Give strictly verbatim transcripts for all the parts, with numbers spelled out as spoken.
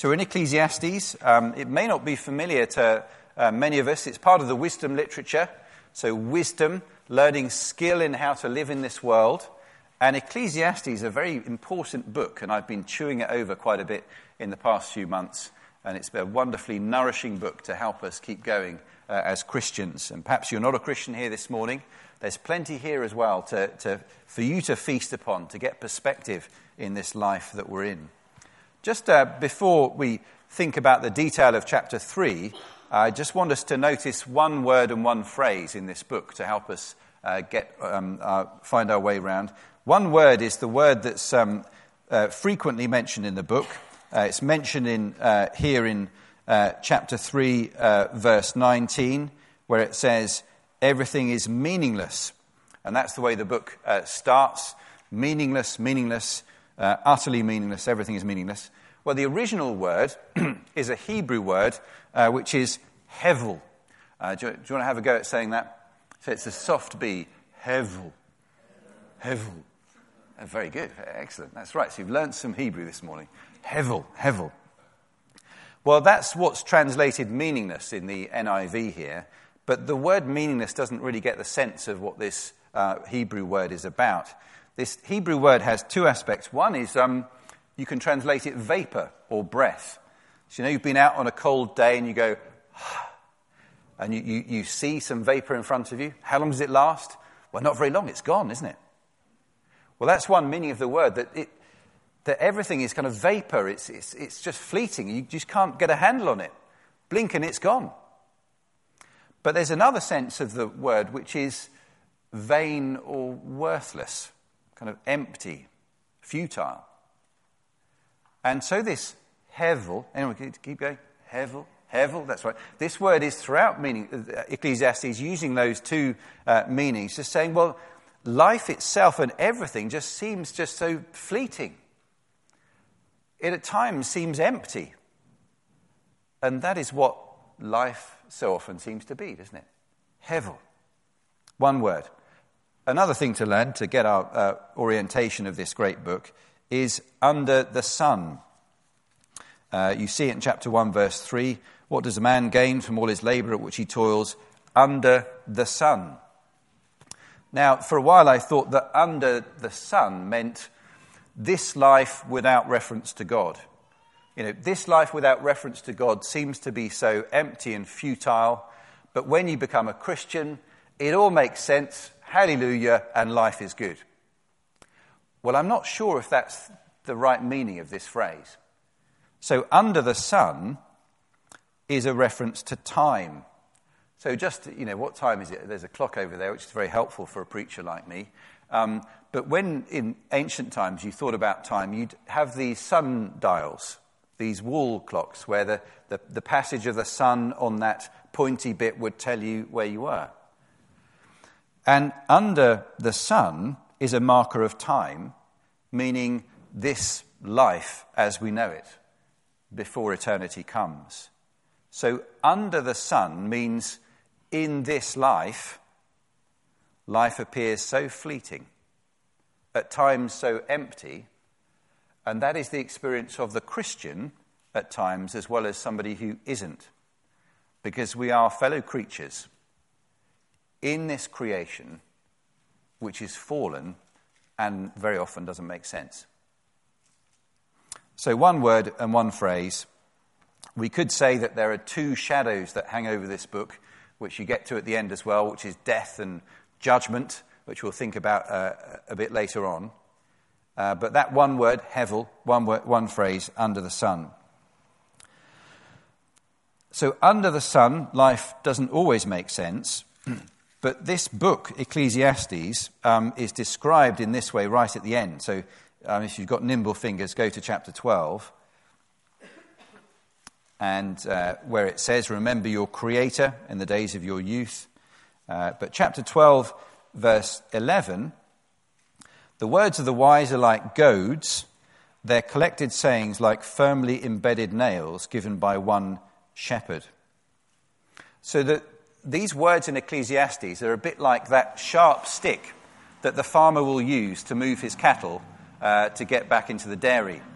So we're in Ecclesiastes. Um, it may not be familiar to uh, many of us. It's part of the wisdom literature. So wisdom, learning skill in how to live in this world. And Ecclesiastes is a very important book, and I've been chewing it over quite a bit in the past few months. And it's a wonderfully nourishing book to help us keep going uh, as Christians. And perhaps you're not a Christian here this morning. There's plenty here as well to, to, for you to feast upon, to get perspective in this life that we're in. Just uh, before we think about the detail of chapter three, I just want us to notice one word and one phrase in this book to help us uh, get um, uh, find our way around. One word is the word that's um, uh, frequently mentioned in the book. Uh, it's mentioned in uh, here in uh, chapter three, uh, verse nineteen, where it says, everything is meaningless. And that's the way the book uh, starts. Meaningless, meaningless, uh, utterly meaningless, everything is meaningless. Well, the original word is a Hebrew word, uh, which is hevel. Uh, do, you, do you want to have a go at saying that? So it's a soft B, hevel. Hevel. Oh, very good, excellent. That's right, so you've learned some Hebrew this morning. Hevel, hevel. Well, that's what's translated meaningless in the N I V here. But the word meaningless doesn't really get the sense of what this uh, Hebrew word is about. This Hebrew word has two aspects. One is um, you can translate it vapor or breath. So you know you've been out on a cold day and you go, and you, you, you see some vapor in front of you. How long does it last? Well, not very long. It's gone, isn't it? Well, that's one meaning of the word, that it, that everything is kind of vapor. It's, it's, it's just fleeting. You just can't get a handle on it. Blink and it's gone. But there's another sense of the word which is vain or worthless, kind of empty, futile. And so this hevel, anyway, keep going, hevel, hevel, that's right. This word is throughout meaning, Ecclesiastes using those two uh, meanings, just saying, well, life itself and everything just seems just so fleeting. It at times seems empty. And that is what life so often seems to be, doesn't it? Hevel. One word. Another thing to learn to get our uh, orientation of this great book is under the sun. Uh, you see it in chapter one, verse three. What does a man gain from all his labor at which he toils under the sun? Now, for a while I thought that under the sun meant this life without reference to God. You know, this life without reference to God seems to be so empty and futile, but when you become a Christian, it all makes sense, hallelujah, and life is good. Well, I'm not sure if that's the right meaning of this phrase. So, under the sun is a reference to time. So just, you know, what time is it? There's a clock over there, which is very helpful for a preacher like me. Um, but when in ancient times you thought about time, you'd have these sundials, these wall clocks, where the, the, the passage of the sun on that pointy bit would tell you where you were. And under the sun is a marker of time, meaning this life as we know it, before eternity comes. So under the sun means in this life, life appears so fleeting, at times so empty, and that is the experience of the Christian at times as well as somebody who isn't, because we are fellow creatures in this creation which is fallen and very often doesn't make sense. So one word and one phrase. We could say that there are two shadows that hang over this book, which you get to at the end as well, which is death and judgment, which we'll think about uh, a bit later on. Uh, but that one word, hevel, one word, one phrase, under the sun. So under the sun, life doesn't always make sense, but this book, Ecclesiastes, um, is described in this way right at the end. So um, if you've got nimble fingers, go to chapter twelve. And uh, where it says, remember your Creator in the days of your youth. Uh, but chapter twelve, verse eleven, the words of the wise are like goads, their collected sayings like firmly embedded nails given by one shepherd. So that these words in Ecclesiastes are a bit like that sharp stick that the farmer will use to move his cattle uh, to get back into the dairy.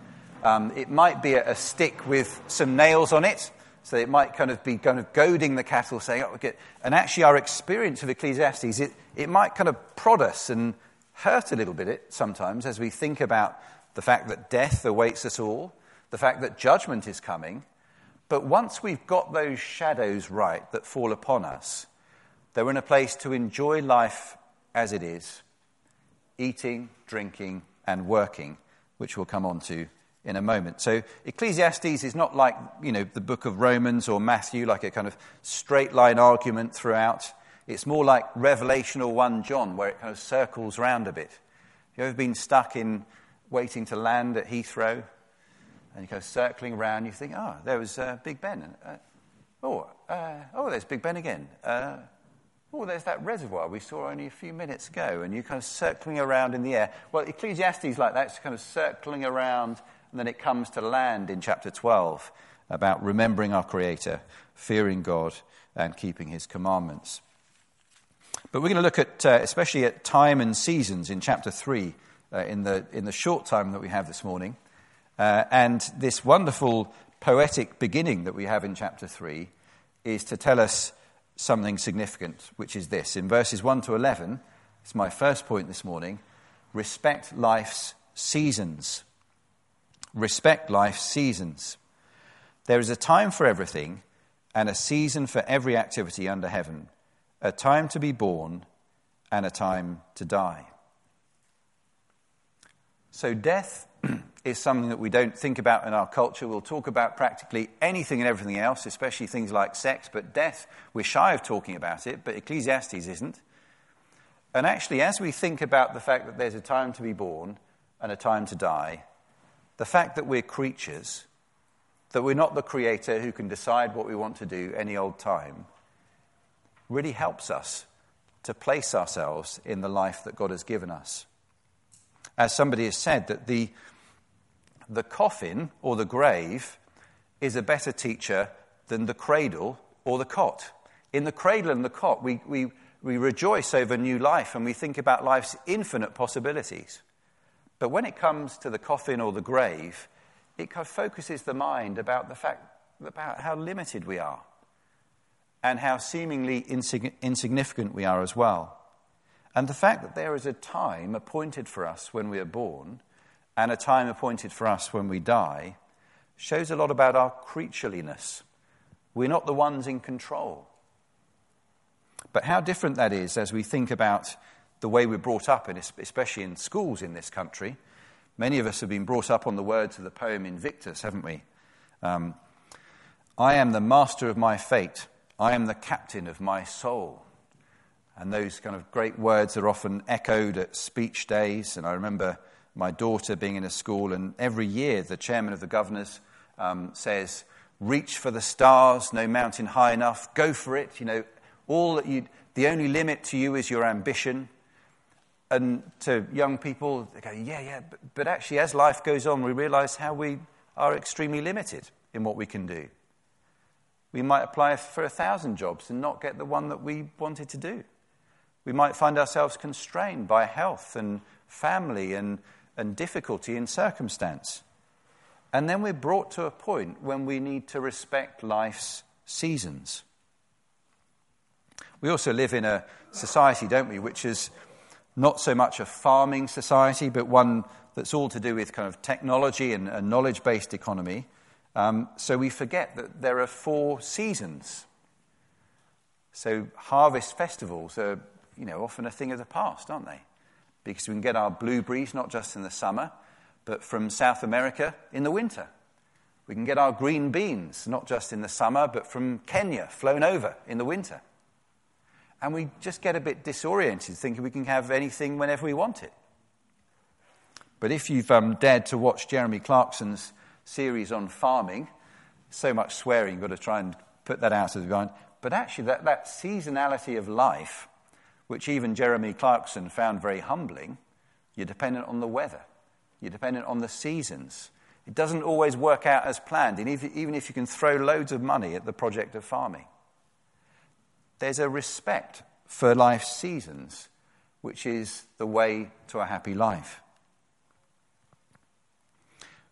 Um, it might be a, a stick with some nails on it, so it might kind of be kind of goading the cattle, saying, oh, okay. And actually our experience of Ecclesiastes, it, it might kind of prod us and hurt a little bit sometimes as we think about the fact that death awaits us all, the fact that judgment is coming. But once we've got those shadows right that fall upon us, then we're in a place to enjoy life as it is, eating, drinking, and working, which we'll come on to in a moment. So Ecclesiastes is not like, you know, the book of Romans or Matthew, like a kind of straight line argument throughout. It's more like Revelation or First John, where it kind of circles round a bit. Have you ever been stuck in waiting to land at Heathrow? And you go circling around, you think, oh, there was uh, Big Ben. Uh, oh, uh, oh, there's Big Ben again. Uh, oh, there's that reservoir we saw only a few minutes ago. And you're kind of circling around in the air. Well, Ecclesiastes like that, it's kind of circling around, and then it comes to land in chapter twelve about remembering our Creator, fearing God, and keeping his commandments. But we're going to look at, uh, especially at time and seasons in chapter three, uh, in the in the short time that we have this morning. Uh, and this wonderful poetic beginning that we have in chapter three is to tell us something significant, which is this. In verses one to eleven, it's my first point this morning, respect life's seasons. Respect life's seasons. There is a time for everything and a season for every activity under heaven, a time to be born and a time to die. So death is something that we don't think about in our culture. We'll talk about practically anything and everything else, especially things like sex, but death, we're shy of talking about it, but Ecclesiastes isn't. And actually, as we think about the fact that there's a time to be born and a time to die, the fact that we're creatures, that we're not the creator who can decide what we want to do any old time, really helps us to place ourselves in the life that God has given us. As somebody has said, that the the coffin or the grave is a better teacher than the cradle or the cot. In the cradle and the cot, we, we, we rejoice over new life and we think about life's infinite possibilities. But when it comes to the coffin or the grave, it kind of focuses the mind about the fact about how limited we are and how seemingly insig- insignificant we are as well. And the fact that there is a time appointed for us when we are born and a time appointed for us when we die shows a lot about our creatureliness. We're not the ones in control. But how different that is as we think about the way we're brought up, and especially in schools in this country. Many of us have been brought up on the words of the poem Invictus, haven't we? Um, I am the master of my fate. I am the captain of my soul. And those kind of great words are often echoed at speech days. And I remember my daughter being in a school, and every year the chairman of the governors um, says, reach for the stars, no mountain high enough, go for it. You know, all that you, the only limit to you is your ambition. And to young people, they go, yeah, yeah. But, but actually, as life goes on, we realize how we are extremely limited in what we can do. We might apply for a thousand jobs and not get the one that we wanted to do. We might find ourselves constrained by health and family and, and difficulty in circumstance. And then we're brought to a point when we need to respect life's seasons. We also live in a society, don't we, which is not so much a farming society, but one that's all to do with kind of technology and a knowledge-based economy. Um, so we forget that there are four seasons. So harvest festivals are, you know, often a thing of the past, aren't they? Because we can get our blueberries not just in the summer, but from South America in the winter. We can get our green beans not just in the summer, but from Kenya, flown over in the winter. And we just get a bit disoriented, thinking we can have anything whenever we want it. But if you've um, dared to watch Jeremy Clarkson's series on farming, so much swearing, you've got to try and put that out of the mind. But actually, that, that seasonality of life, which even Jeremy Clarkson found very humbling, you're dependent on the weather. You're dependent on the seasons. It doesn't always work out as planned, and even if you can throw loads of money at the project of farming. There's a respect for life's seasons, which is the way to a happy life.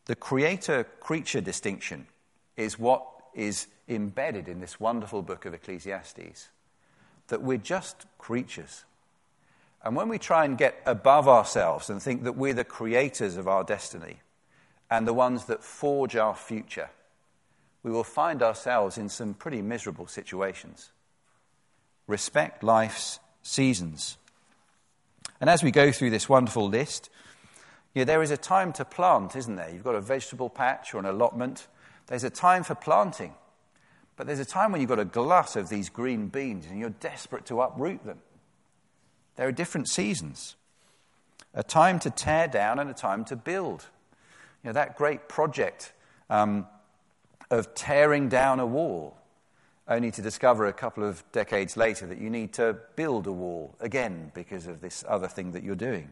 The creator-creature distinction is what is embedded in this wonderful book of Ecclesiastes, that we're just creatures. And when we try and get above ourselves and think that we're the creators of our destiny and the ones that forge our future, we will find ourselves in some pretty miserable situations. Respect life's seasons. And as we go through this wonderful list, you know, there is a time to plant, isn't there? You've got a vegetable patch or an allotment. There's a time for planting. But there's a time when you've got a glut of these green beans and you're desperate to uproot them. There are different seasons. A time to tear down and a time to build. You know, that great project um, of tearing down a wall, only to discover a couple of decades later that you need to build a wall again because of this other thing that you're doing.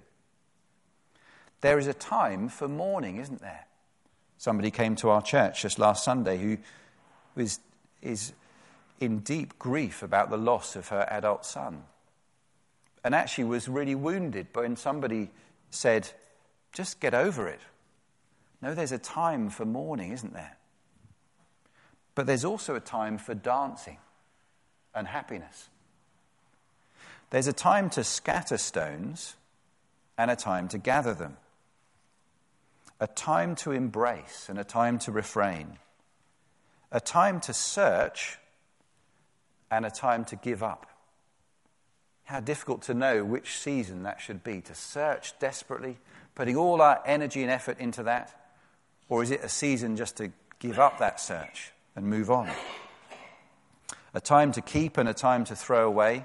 There is a time for mourning, isn't there? Somebody came to our church just last Sunday who was, is in deep grief about the loss of her adult son. And actually was really wounded when somebody said, just get over it. No, there's a time for mourning, isn't there? But there's also a time for dancing and happiness. There's a time to scatter stones and a time to gather them. A time to embrace and a time to refrain. A time to search and a time to give up. How difficult to know which season that should be, to search desperately, putting all our energy and effort into that, or is it a season just to give up that search and move on? A time to keep and a time to throw away.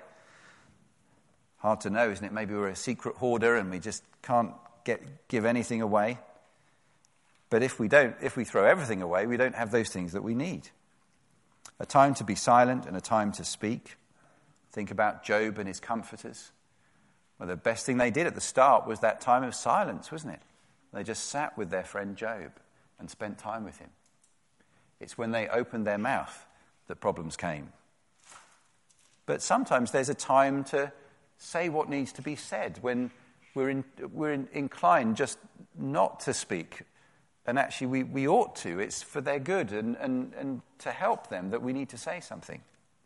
Hard to know, isn't it? Maybe we're a secret hoarder and we just can't get give anything away. But if we don't, if we throw everything away, we don't have those things that we need. A time to be silent and a time to speak. Think about Job and his comforters. Well, the best thing they did at the start was that time of silence, wasn't it? They just sat with their friend Job and spent time with him. It's when they opened their mouth that problems came. But sometimes there's a time to say what needs to be said when we're in, we're in, inclined just not to speak. And actually we, we ought to. It's for their good and, and, and to help them that we need to say something.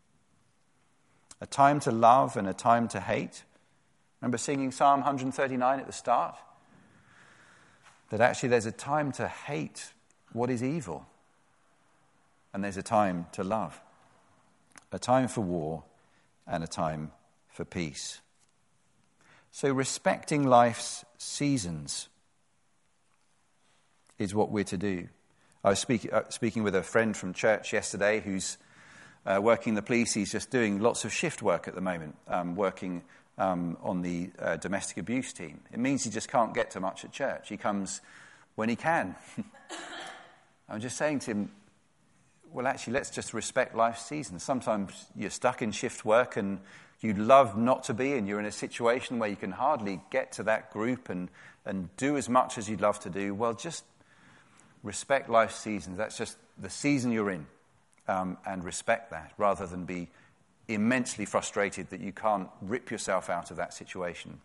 A time to love and a time to hate. Remember singing Psalm one thirty-nine at the start? That actually there's a time to hate what is evil. And there's a time to love. A time for war and a time for peace. So respecting life's seasons is what we're to do. I was speak, uh, speaking with a friend from church yesterday who's uh, working the police. He's just doing lots of shift work at the moment, um, working um, on the uh, domestic abuse team. It means he just can't get to much at church. He comes when he can. I'm just saying to him, well, actually, let's just respect life's seasons. Sometimes you're stuck in shift work and you'd love not to be, and you're in a situation where you can hardly get to that group and, and do as much as you'd love to do. Well, just respect life's seasons. That's just the season you're in, um, and respect that, rather than be immensely frustrated that you can't rip yourself out of that situation.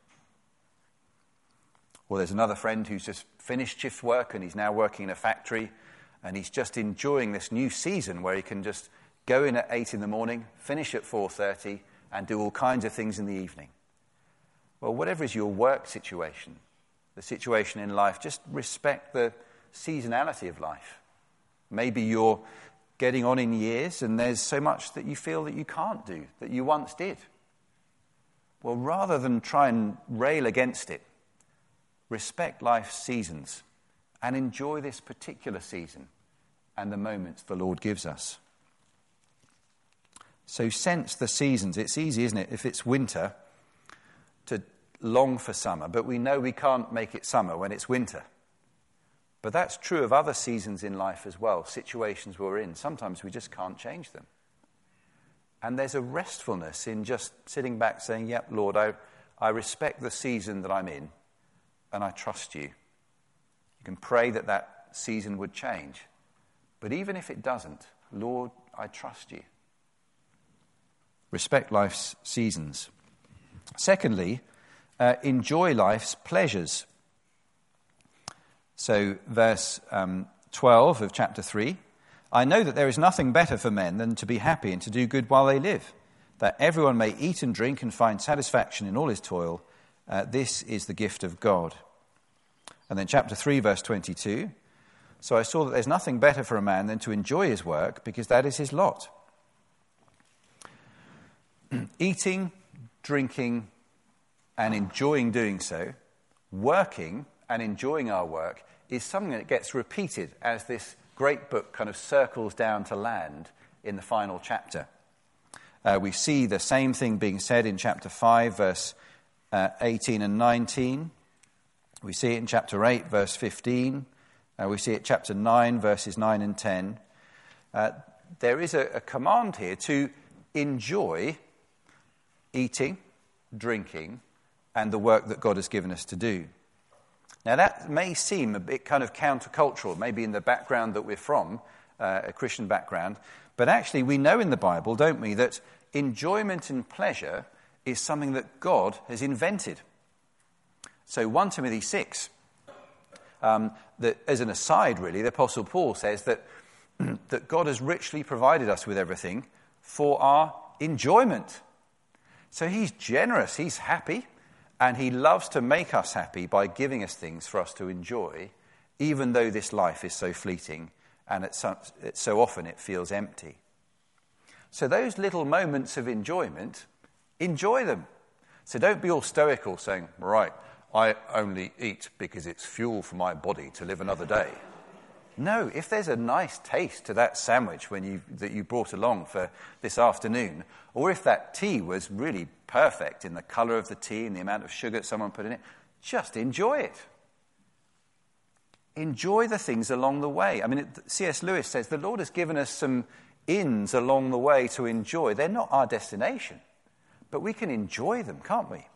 Or there's another friend who's just finished shift work and he's now working in a factory, and he's just enjoying this new season where he can just go in at eight in the morning, finish at four thirty, and do all kinds of things in the evening. Well, whatever is your work situation, the situation in life, just respect the seasonality of life. Maybe you're getting on in years and there's so much that you feel that you can't do, that you once did. Well, rather than try and rail against it, respect life's seasons and enjoy this particular season and the moments the Lord gives us. So sense the seasons. It's easy, isn't it, if it's winter, to long for summer, but we know we can't make it summer when it's winter. But that's true of other seasons in life as well, situations we're in. Sometimes we just can't change them. And there's a restfulness in just sitting back saying, yep, Lord, I, I respect the season that I'm in, and I trust you. You can pray that that season would change. But even if it doesn't, Lord, I trust you. Respect life's seasons. Secondly, uh, enjoy life's pleasures. So verse um, twelve of chapter three, I know that there is nothing better for men than to be happy and to do good while they live, that everyone may eat and drink and find satisfaction in all his toil. Uh, this is the gift of God. And then chapter three, verse twenty-two, so I saw that there's nothing better for a man than to enjoy his work, because that is his lot. Eating, drinking, and enjoying doing so, working and enjoying our work, is something that gets repeated as this great book kind of circles down to land in the final chapter. Uh, we see the same thing being said in chapter five, verse uh, eighteen and nineteen. We see it in chapter eight, verse fifteen. Uh, we see it in chapter nine, verses nine and ten. Uh, there is a, a command here to enjoy eating, drinking, and the work that God has given us to do. Now, that may seem a bit kind of countercultural, maybe in the background that we're from, uh, a Christian background, but actually we know in the Bible, don't we, that enjoyment and pleasure is something that God has invented. So First Timothy six, um, that, as an aside really, the Apostle Paul says that, that God has richly provided us with everything for our enjoyment. So he's generous, he's happy, and he loves to make us happy by giving us things for us to enjoy, even though this life is so fleeting and it's so, it's so often it feels empty. So those little moments of enjoyment, enjoy them. So don't be all stoical saying, right, I only eat because it's fuel for my body to live another day. No, if there's a nice taste to that sandwich when you, that you brought along for this afternoon, or if that tea was really perfect in the colour of the tea and the amount of sugar someone put in it, just enjoy it. Enjoy the things along the way. I mean, it, C S Lewis says the Lord has given us some inns along the way to enjoy. They're not our destination, but we can enjoy them, can't we?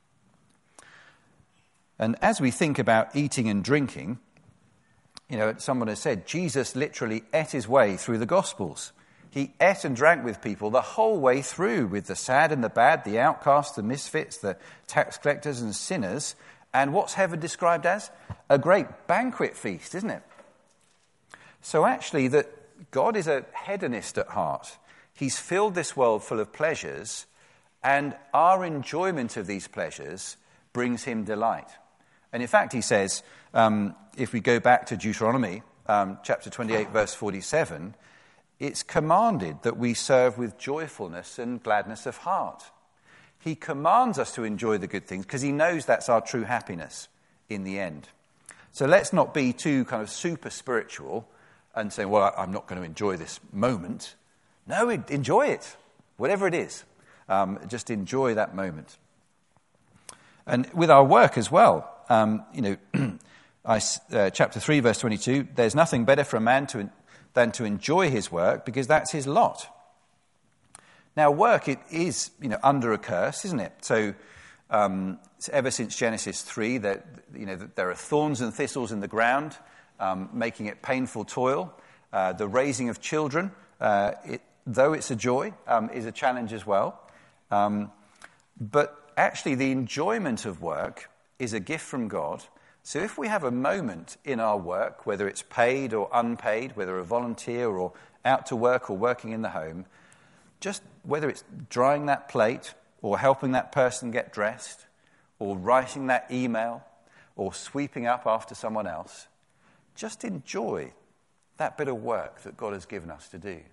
And as we think about eating and drinking, you know, someone has said, Jesus literally ate his way through the Gospels. He ate and drank with people the whole way through, with the sad and the bad, the outcasts, the misfits, the tax collectors and sinners. And what's heaven described as? A great banquet feast, isn't it? So actually, that God is a hedonist at heart. He's filled this world full of pleasures, and our enjoyment of these pleasures brings him delight. And in fact, he says, um, if we go back to Deuteronomy, um, chapter twenty-eight, verse forty-seven, it's commanded that we serve with joyfulness and gladness of heart. He commands us to enjoy the good things because he knows that's our true happiness in the end. So let's not be too kind of super spiritual and say, well, I'm not going to enjoy this moment. No, enjoy it, whatever it is. Um, just enjoy that moment. And with our work as well, um, you know, I, uh, chapter three, verse twenty-two, there's nothing better for a man to, than to enjoy his work because that's his lot. Now, work, it is, you know, under a curse, isn't it? So, um, ever since Genesis three, that you know, there are thorns and thistles in the ground, um, making it painful toil. Uh, the raising of children, uh, it, though it's a joy, um, is a challenge as well. Um, but actually, the enjoyment of work is a gift from God. So if we have a moment in our work, whether it's paid or unpaid, whether a volunteer or out to work or working in the home, just whether it's drying that plate or helping that person get dressed or writing that email or sweeping up after someone else, just enjoy that bit of work that God has given us to do.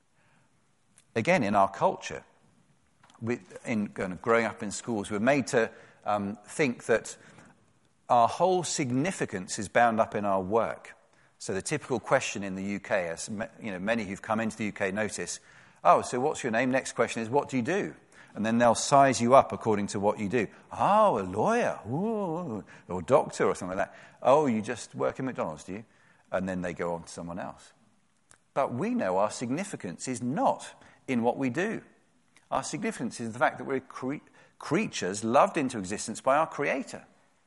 Again, in our culture, we, in growing up in schools, we're made to um, think that our whole significance is bound up in our work. So the typical question in the U K, as you know, many who've come into the U K notice, oh, so what's your name? Next question is, what do you do? And then they'll size you up according to what you do. Oh, a lawyer, ooh, or a doctor or something like that. Oh, you just work in McDonald's, do you? And then they go on to someone else. But we know our significance is not in what we do. Our significance is the fact that we're cre- creatures loved into existence by our Creator.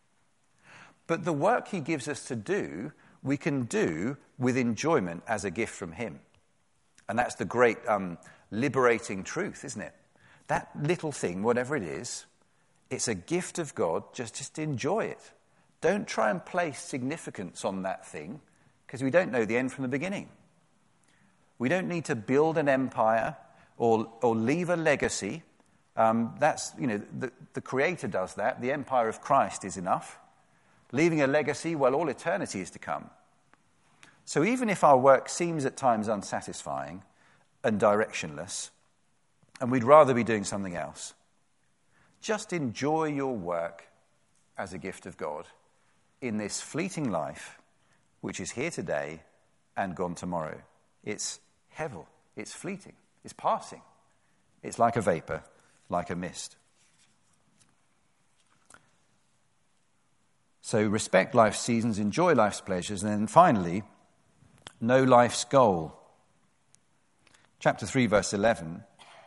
But the work he gives us to do, we can do with enjoyment as a gift from him. And that's the great um, liberating truth, isn't it? That little thing, whatever it is, it's a gift of God, just, just enjoy it. Don't try and place significance on that thing, because we don't know the end from the beginning. We don't need to build an empire or, or leave a legacy. Um, that's, you know, the, the Creator does that. The empire of Christ is enough. Leaving a legacy, well, all eternity is to come. So even if our work seems at times unsatisfying and directionless, and we'd rather be doing something else, just enjoy your work as a gift of God in this fleeting life, which is here today and gone tomorrow. It's hevel, it's fleeting, it's passing. It's like a vapor, like a mist. So respect life's seasons, enjoy life's pleasures, and then finally, know life's goal. Chapter three, verse eleven.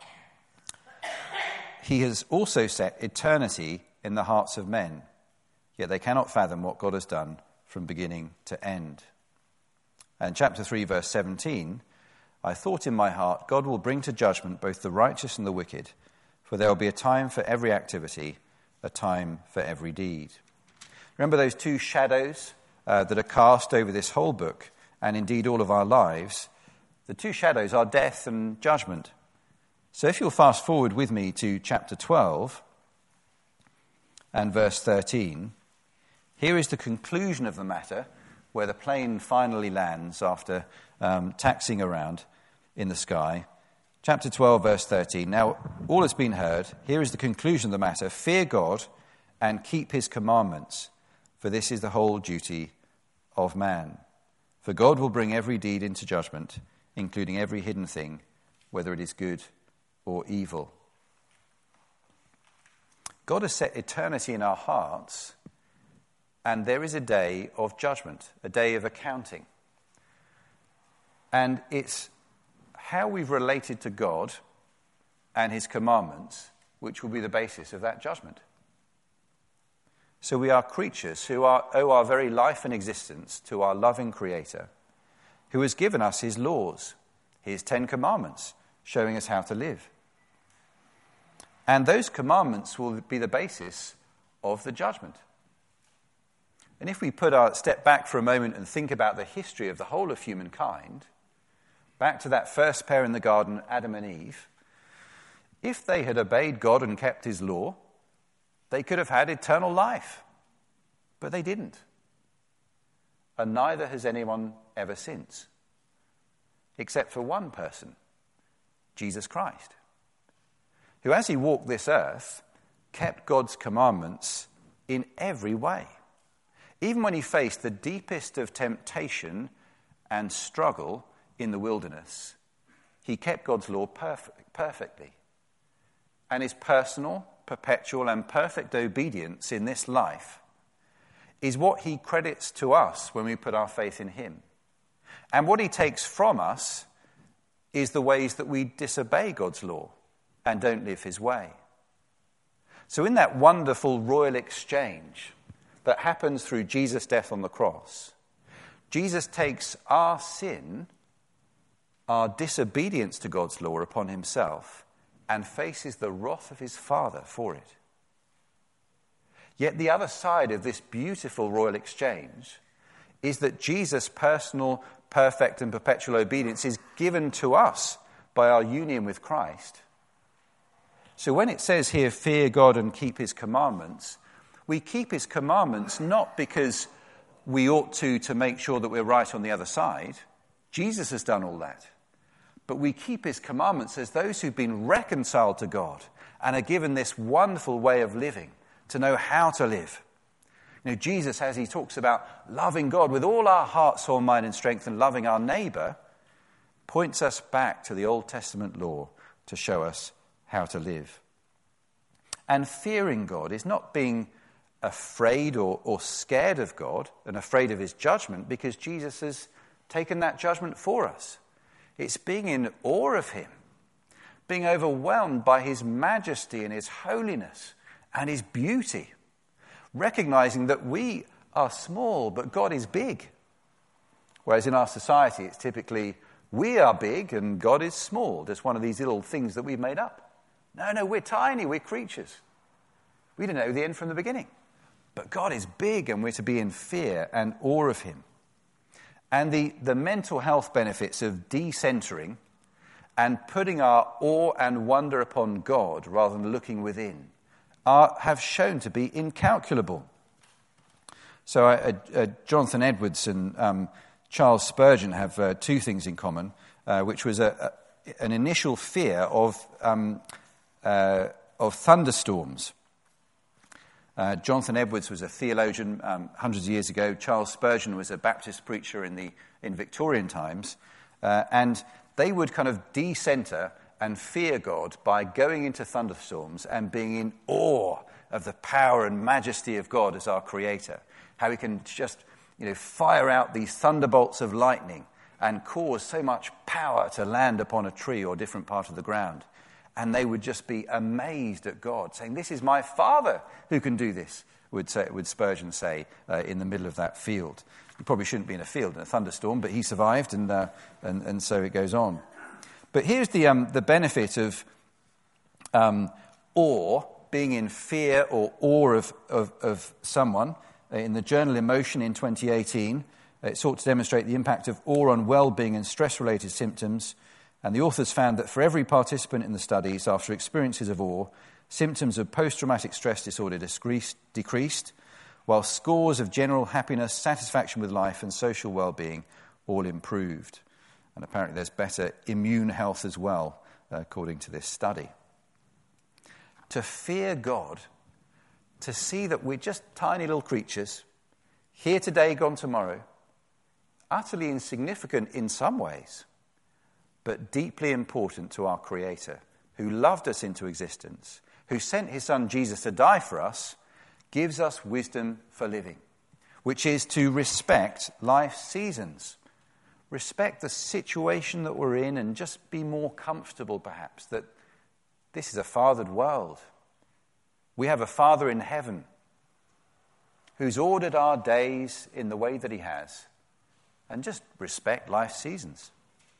He has also set eternity in the hearts of men, yet they cannot fathom what God has done from beginning to end. And chapter three, verse seventeen, I thought in my heart, God will bring to judgment both the righteous and the wicked, for there will be a time for every activity, a time for every deed. Remember those two shadows uh, that are cast over this whole book, and indeed all of our lives? The two shadows are death and judgment. So if you'll fast forward with me to chapter twelve and verse thirteen, here is the conclusion of the matter, where the plane finally lands after um, taxiing around in the sky. Chapter twelve, verse thirteen. Now, all has been heard. Here is the conclusion of the matter. Fear God and keep his commandments, for this is the whole duty of man. For God will bring every deed into judgment, including every hidden thing, whether it is good or evil. God has set eternity in our hearts, and there is a day of judgment, a day of accounting. And it's how we've related to God and his commandments which will be the basis of that judgment. So we are creatures who are, owe our very life and existence to our loving Creator, who has given us his laws, his Ten Commandments, showing us how to live. And those commandments will be the basis of the judgment. And if we put our step back for a moment and think about the history of the whole of humankind, back to that first pair in the garden, Adam and Eve, if they had obeyed God and kept his law, they could have had eternal life. But they didn't. And neither has anyone ever since. Except for one person, Jesus Christ, who as he walked this earth, kept God's commandments in every way. Even when he faced the deepest of temptation and struggle in the wilderness, he kept God's law perfect, perfectly. And his personal, perpetual, and perfect obedience in this life is what he credits to us when we put our faith in him. And what he takes from us is the ways that we disobey God's law and don't live his way. So in that wonderful royal exchange that happens through Jesus' death on the cross, Jesus takes our sin, our disobedience to God's law upon himself, and faces the wrath of his Father for it. Yet the other side of this beautiful royal exchange is that Jesus' personal, perfect, and perpetual obedience is given to us by our union with Christ. So when it says here, fear God and keep his commandments, we keep his commandments not because we ought to to make sure that we're right on the other side. Jesus has done all that. But we keep his commandments as those who've been reconciled to God and are given this wonderful way of living, to know how to live. You know, Jesus, as he talks about loving God with all our heart, soul, mind, and strength, and loving our neighbor, points us back to the Old Testament law to show us how to live. And fearing God is not being afraid or, or scared of God and afraid of his judgment, because Jesus has taken that judgment for us. It's being in awe of him, being overwhelmed by his majesty and his holiness and his beauty, recognizing that we are small, but God is big. Whereas in our society, it's typically we are big and God is small. Just one of these little things that we've made up. No, no, we're tiny, we're creatures. We didn't know the end from the beginning. But God is big, and we're to be in fear and awe of him. And the, the mental health benefits of decentering and putting our awe and wonder upon God rather than looking within are, have shown to be incalculable. So uh, uh, Jonathan Edwards and um, Charles Spurgeon have uh, two things in common, uh, which was a, a, an initial fear of, um, uh, of thunderstorms. Uh, Jonathan Edwards was a theologian um, hundreds of years ago. Charles Spurgeon was a Baptist preacher in the in Victorian times. Uh, and they would kind of decenter and fear God by going into thunderstorms and being in awe of the power and majesty of God as our creator. How he can just, you know, fire out these thunderbolts of lightning and cause so much power to land upon a tree or different part of the ground. And they would just be amazed at God, saying, "This is my Father who can do this," would, say, would Spurgeon say uh, in the middle of that field. He probably shouldn't be in a field in a thunderstorm, but he survived, and uh, and, and so it goes on. But here's the um, the benefit of um, awe, being in fear or awe of, of, of someone. In the journal Emotion in twenty eighteen, it sought to demonstrate the impact of awe on well-being and stress-related symptoms. And the authors found that for every participant in the studies, after experiences of awe, symptoms of post-traumatic stress disorder decreased, while scores of general happiness, satisfaction with life, and social well-being all improved. And apparently there's better immune health as well, according to this study. To fear God, to see that we're just tiny little creatures, here today, gone tomorrow, utterly insignificant in some ways, but deeply important to our Creator, who loved us into existence, who sent his Son Jesus to die for us, gives us wisdom for living, which is to respect life's seasons, respect the situation that we're in, and just be more comfortable, perhaps, that this is a fathered world. We have a Father in heaven who's ordered our days in the way that he has, and just respect life's seasons.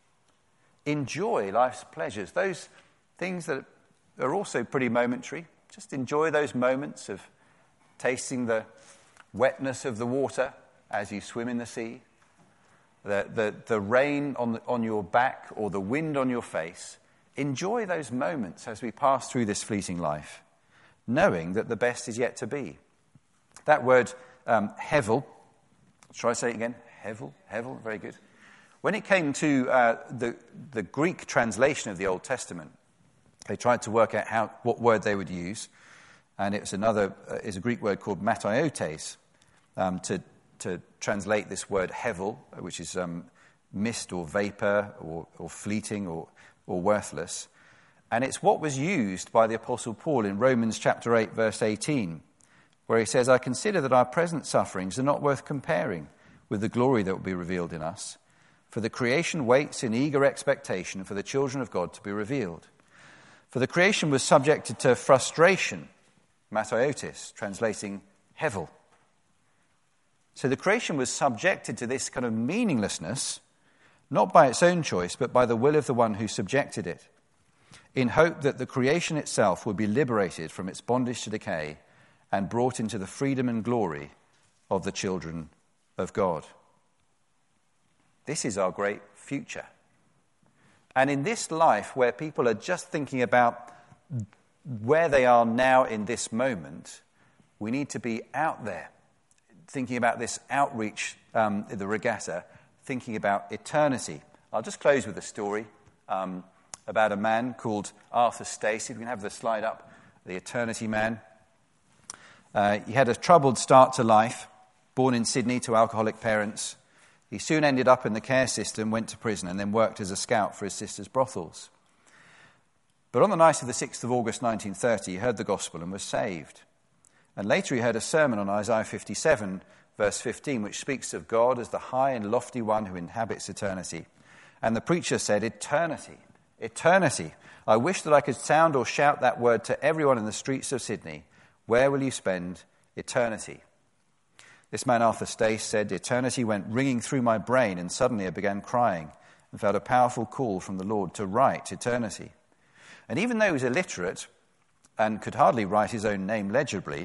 Enjoy life's pleasures, those things that are also pretty momentary. Just enjoy those moments of tasting the wetness of the water as you swim in the sea, the, the, the rain on, the, on your back or the wind on your face. Enjoy those moments as we pass through this fleeting life, knowing that the best is yet to be. That word, um, hevel, shall I say it again? Hevel, hevel, very good. When it came to uh, the, the Greek translation of the Old Testament, they tried to work out how, what word they would use, and it was another uh, is a Greek word called mataiotes um, to to translate this word hevel, which is um, mist or vapor or, or fleeting or or worthless, and it's what was used by the Apostle Paul in Romans chapter eight, verse eighteen, where he says, "I consider that our present sufferings are not worth comparing with the glory that will be revealed in us. For the creation waits in eager expectation for the children of God to be revealed. For the creation was subjected to frustration," mataiotes, translating hevel. So the creation was subjected to this kind of meaninglessness, not by its own choice, but by the will of the one who subjected it, in hope that the creation itself would be liberated from its bondage to decay and brought into the freedom and glory of the children of God. This is our great future. And in this life where people are just thinking about where they are now in this moment, we need to be out there, thinking about this outreach, um, the regatta, thinking about eternity. I'll just close with a story um, about a man called Arthur Stacey. We can have the slide up, the eternity man. Uh, he had a troubled start to life, born in Sydney to alcoholic parents. He soon ended up in the care system, went to prison, and then worked as a scout for his sister's brothels. But on the night of the sixth of August nineteen thirty, he heard the gospel and was saved. And later he heard a sermon on Isaiah fifty-seven, verse fifteen, which speaks of God as the high and lofty one who inhabits eternity. And the preacher said, "Eternity, eternity. I wish that I could sound or shout that word to everyone in the streets of Sydney. Where will you spend eternity?" This man, Arthur Stace, said, "Eternity went ringing through my brain, and suddenly I began crying and felt a powerful call from the Lord to write eternity." And even though he was illiterate and could hardly write his own name legibly,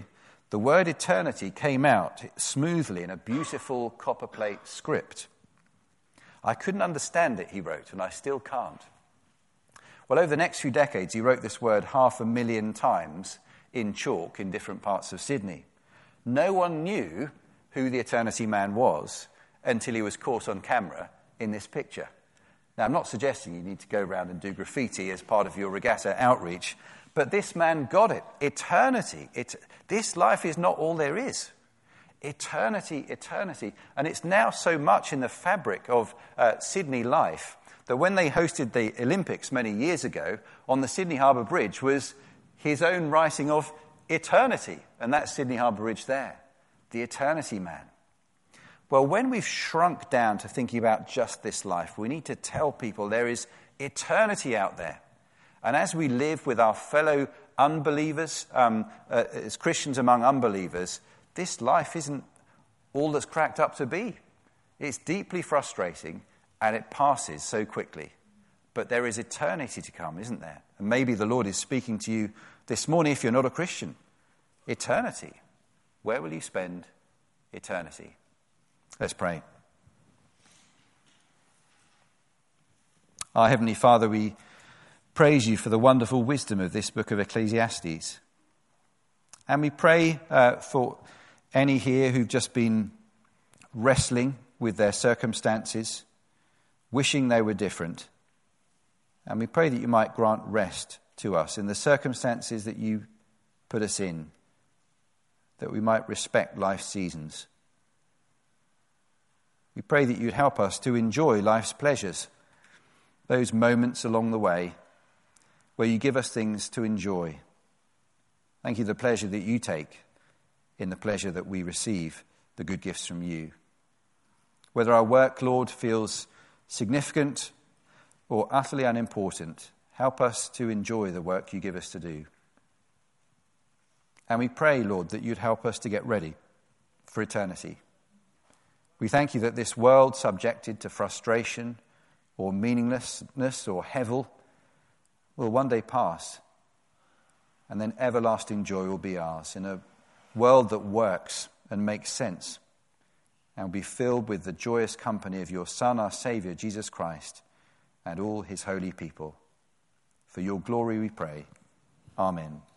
The word eternity came out smoothly in a beautiful copperplate script. I couldn't understand it, he wrote, and I still can't. Well, over the next few decades, he wrote this word half a million times in chalk in different parts of Sydney. No one knew who the Eternity Man was until he was caught on camera in this picture. Now, I'm not suggesting you need to go around and do graffiti as part of your regatta outreach, but this man got it. Eternity. It, this life is not all there is. Eternity, eternity. And it's now so much in the fabric of uh, Sydney life that when they hosted the Olympics many years ago, on the Sydney Harbour Bridge was his own writing of eternity. And that's Sydney Harbour Bridge there. The Eternity Man. Well, when we've shrunk down to thinking about just this life, we need to tell people there is eternity out there. And as we live with our fellow unbelievers, um, uh, as Christians among unbelievers, this life isn't all that's cracked up to be. It's deeply frustrating, and it passes so quickly. But there is eternity to come, isn't there? And maybe the Lord is speaking to you this morning if you're not a Christian. Eternity. Where will you spend eternity? Let's pray. Our Heavenly Father, we praise you for the wonderful wisdom of this book of Ecclesiastes. And we pray uh, for any here who've just been wrestling with their circumstances, wishing they were different. And we pray that you might grant rest to us in the circumstances that you put us in, that we might respect life's seasons. We pray that you'd help us to enjoy life's pleasures, those moments along the way where you give us things to enjoy. Thank you for the pleasure that you take in the pleasure that we receive the good gifts from you. Whether our work, Lord, feels significant or utterly unimportant, help us to enjoy the work you give us to do. And we pray, Lord, that you'd help us to get ready for eternity. We thank you that this world subjected to frustration or meaninglessness or hevel will one day pass, and then everlasting joy will be ours in a world that works and makes sense, and will be filled with the joyous company of your Son, our Saviour, Jesus Christ, and all his holy people. For your glory we pray. Amen.